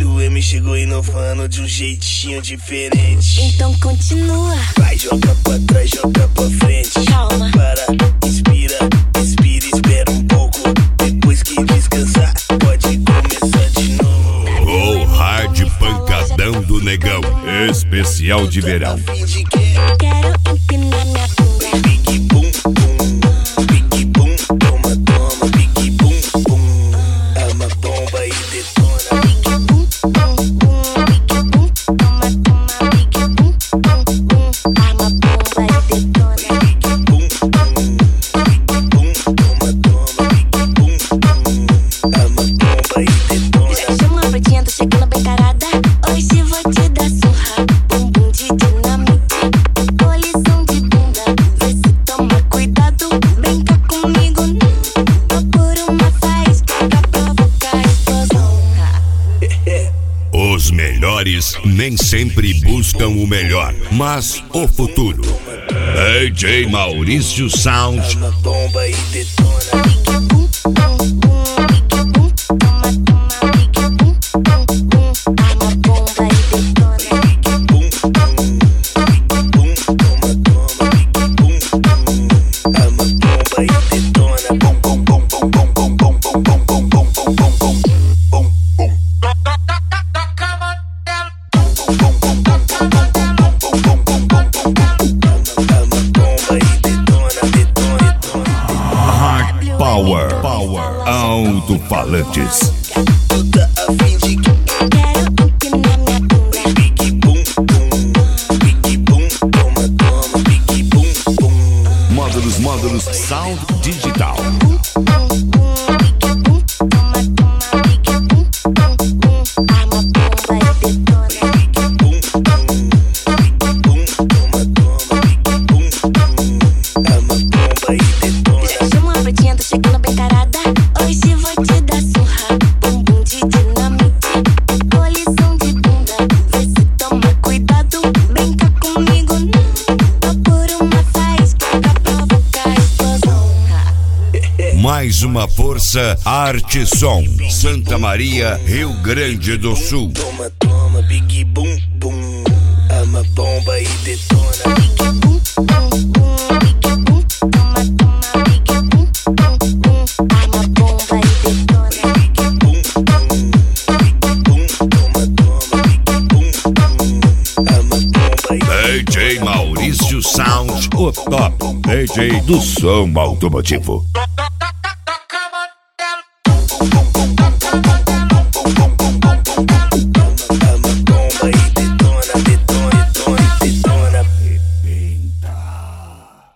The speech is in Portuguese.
WM chegou inovando de um jeitinho diferente. Então continua. Vai, joga pra trás, joga pra frente. Calma. Para, inspira, respira, espera um pouco. Depois que descansar, pode começar de novo. O hard pancadão do negão, especial de verão. Quero empinar minha bunda. Big bum bum, big bum, toma toma, big bum bum. É uma bomba e detona. Big bum bum bum, big bum, toma toma, big bum bum bum. Arma bomba e detona. Big bum bum, big bum, toma toma, big bum bum. É uma bomba e detona. Chama a pretinha, tô chegando bem carada. Hoje vou te dar surra. Bumbum de dinamite, colisão de bunda. Vê se toma cuidado, vem cá comigo. Tô por uma faísca pra provocar explosão. Os melhores nem sempre buscam o melhor, mas o futuro. DJ Maurício Sound. É uma bomba e detona. Big bum bum bum, big bum, toma toma, big bum bum bum. Arma bomba e detona. Big bum bum, big bum, toma toma, big bum bum. É uma bomba e detona. Bum bum bum bum bum bum bum bum bum bum bum bum bum bum bum. Power Alto-falantes. Tu tá afim de que? Quero empinar minha bunda. Big bum bum, big bum, toma toma, big bum bum. Módulos Sound Digital. Bum bum bum, big bum, toma toma, big bum bum bum. Arma bomba e detona. Big bum bum, big bum, toma toma, big bum bum. É uma bomba e detona. Chama a pretinha, tô chegando bem carada. Hoje vou te dar surra. Bumbum de dinamite, colisão de bunda. Vê se toma cuidado, vem cá comigo. Tô por uma faísca pra provocar explosão. Mais uma força Arte Som. Santa Maria, Rio Grande do Sul. Toma toma, big bum bum. É uma bomba e detona. Big bum bum bum, big bum, toma toma, big bum bum bum. Arma bomba e detona. Big bum bum, big bum, toma toma, big bum bum. É uma bomba e DJ Maurício Sound, o top DJ do som automotivo.